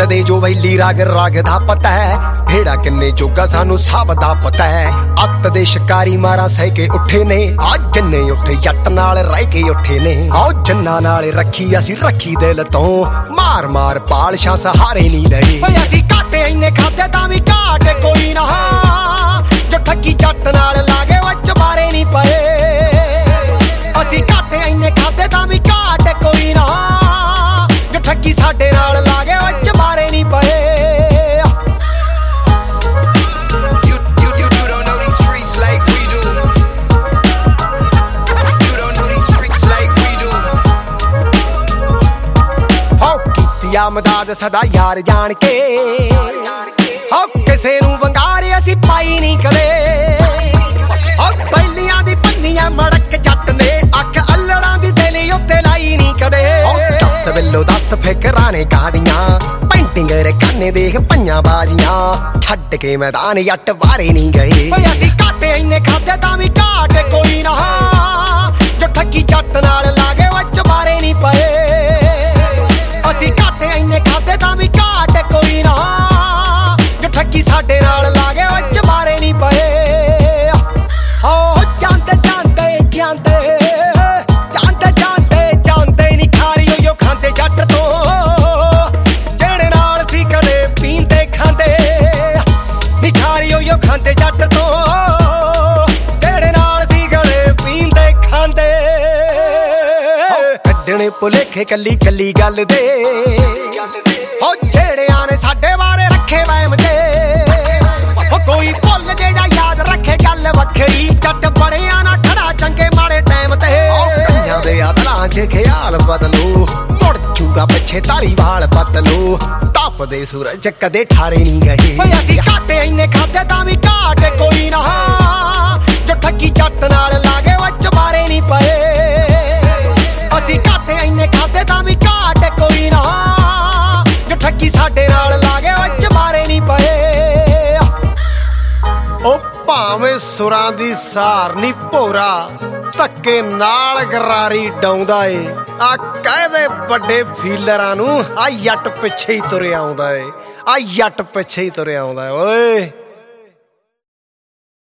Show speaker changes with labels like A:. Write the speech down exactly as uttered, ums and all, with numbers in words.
A: ਦੇ ਜੋ ਵੈਲੀ ਰਾਗ ਰਾਗ ਦਾ ਪਤਾ ਹੈ, ਭੇੜਾ ਕਿੰਨੇ ਜੋਗਾ ਸਾਨੂੰ ਸਭ ਦਾ ਪਤਾ ਹੈ। ਅੱਤ ਦੇ ਸ਼ਿਕਾਰੀ ਮਾਰਾ ਸਹਿ ਕੇ ਉੱਠੇ ਨੇ, ਆ ਜਿੰਨੇ ਉੱਠੇ ਜੱਟ ਨਾਲ ਰਹਿ ਕੇ ਉੱਠੇ ਨੇ। ਆਓ ਜਿੰਨਾਂ ਨਾਲ ਰੱਖੀ ਅਸੀਂ ਰੱਖੀ ਦਿਲ ਤੋਂ, ਮਾਰ ਮਾਰ ਪਾਲਸ਼ਾਂ ਸਹਾਰੇ ਨਹੀਂ ਲਏ। ਓਏ ਅਸੀਂ ਘਾਟੇ ਇੰਨੇ ਖਾਦੇ ਤਾਂ ਵੀ ਘਾਟ ਕੋਈ ਨਾ, ਜੋ ਠੱਗੀ ਜੱਟ ਨਾਲ ਲਾਗੇ ਵਿੱਚ ਬਾਰੇ ਨਹੀਂ ਪਏ। ਅਸੀਂ ਘਾਟੇ ਇੰਨੇ ਖਾਦੇ ਤਾਂ ਵੀ ਘਾਟ ਕੋਈ ਨਾ, ਜੋ ਠੱਗੀ ਸਾਡੇ ਨਾਲ ਲਾਗੇ ਵਿੱਚ ਬਾਰੇ ਨਹੀਂ ਪਏ। ਮਦਦ ਸਦਾ ਯਾਰ ਜਾਣ ਕੇ, ਹੋ ਕਿਸੇ ਨੂੰ ਵੰਗਾਰੇ ਅਸੀਂ ਪਾਈ ਨਹੀਂ ਕਦੇ। ਹੋ ਪਹਿਲੀਆਂ ਦੀ ਪੰਨੀਆਂ ਮੜਕ ਜੱਟ ਨੇ, ਅੱਖ ਅੱਲੜਾਂ ਦੀ ਦਿਲੀ ਉੱਤੇ ਲਾਈ ਨਹੀਂ ਕਦੇ। ਦਸ ਵੇਲੋ ਦਸ ਫਿਕਰਾਂ ਨੇ ਕਾਦੀਆਂ, ਪੈਂਟਿੰਗ ਰਖਾਨੇ ਦੇਖ ਪੰਜਾਂ ਬਾਜੀਆਂ, ਛੱਡ ਕੇ ਮੈਦਾਨ ਜੱਟ ਵਾਰੇ ਨਹੀਂ ਗਏ। ਓਏ ਅਸੀਂ ਘਾਟੇ ਇੰਨੇ ਖਾਦੇ ਤਾਂ ਵੀ ਘਾਟ ਕੋਈ ਨਾ, ਜੋ ਠੱਗੀ ਜੱਟ ਨਾਲ ਲਾਗੇ ਵਿੱਚ ਬਾਰੇ ਨਹੀਂ ਪਏ। ਅਸੀਂ ਘਾਟੇ ਇੰਨੇ ਖਾਦੇ ਤਾਂ ਵੀ ਘਾਟ ਕੋਈ ਨਾ, ਜੋ ਠੱਗੀ ਸਾਡੇ ਨਾਲ ਲਾਗੇ ਵਿੱਚ ਬਾਰੇ ਨਹੀਂ ਪਏ। ਹੋ ਜਾਂਦੇ ਜਾਂਦੇ ਜਾਂਦੇ ਜਾਂਦੇ ਜਾਂਦੇ ਜਾਂਦੇ ਨੀ ਖਾਰੀ ਓਯੋ ਖਾਂਦੇ ਜੱਟ ਤੋਂ, ਜਿਹੜੇ ਨਾਲ ਸੀ ਕਦੇ ਪੀਂਦੇ ਖਾਂਦੇ। ਨੀ ਖਾਰੀ ਓਯੋ ਖਾਂਦੇ ਜੱਟ ਤੋਂ, ਜਿਹੜੇ ਨਾਲ ਸੀ ਕਦੇ ਪੀਂਦੇ ਖਾਂਦੇ। ਕੱਢਣੇ ਭੁਲੇਖੇ ਕੱਲੀ ਕੱਲੀ ਗੱਲ ਦੇ, ਹੋ ਜਿਹੜਿਆਂ ਨੇ ਸਾਡੇ ਬਾਰੇ ਰੱਖੇ ਵਹਿਮ ਜੇ। ਹੋ ਕੋਈ ਭੁੱਲ ਜੇ ਜਾਂ ਯਾਦ ਰੱਖੇ ਗੱਲ ਵੱਖਰੀ, ਜੱਟ ਬਣਿਆ ਨਾ ਖੜਾ ਚੰਗੇ ਮਾੜੇ ਟਾਈਮ ਤੇ। ਕੰਜਾਂ ਦੇ ਆਦਲਾਂ 'ਚ ਖਿਆਲ ਬਦਲੋ, ਮੁੜ ਜੂਗਾ ਪਿੱਛੇ ਧਾਰੀਵਾਲ ਬਦਲੋ, ਤਪਦੇ ਸੂਰਜ ਕਦੇ ਠਾਰੇ ਨਹੀਂ ਗਏ। ਓਏ ਅਸੀਂ ਘਾਟੇ ਇੰਨੇ ਖਾਦੇ ਤਾਂ ਵੀ ਘਾਟ ਕੋਈ ਨਾ, ਜੋ ਠੱਗੀ ਜੱਟ ਨਾਲ ਲਾਗੇ ਵਿੱਚ ਬਾਰੇ ਨਹੀਂ ਪਏ। ਅਸੀਂ ਘਾਟੇ ਇੰਨੇ ਖਾਦੇ ਤਾਂ ਵੀ ਘਾਟ ਕੋਈ ਨਾ, ਜੋ ਠੱਗੀ ਸਾਡੇ ਨਾਲ ਲਾਗੇ ਵਿੱਚ ਬਾਰੇ ਨਹੀਂ ਪਏ। ਉਹ ਭਾਵੇਂ ਸੁਰਾਂ ਦੀ ਸਾਰ ਨੀ ਭੋਰਾ, ਧੱਕੇ ਨਾਲ ਗਰਾਰੀ ਡਾਉਂਦਾ ਏ। ਆ ਕਹਦੇ ਵੱਡੇ ਫੀਲਰਾਂ ਨੂੰ, ਆ ਜੱਟ ਪਿੱਛੇ ਹੀ ਤੁਰਿਆ ਆਉਂਦਾ ਏ, ਆ ਜੱਟ ਪਿੱਛੇ ਹੀ ਤੁਰਿਆ ਆਉਂਦਾ ਓਏ।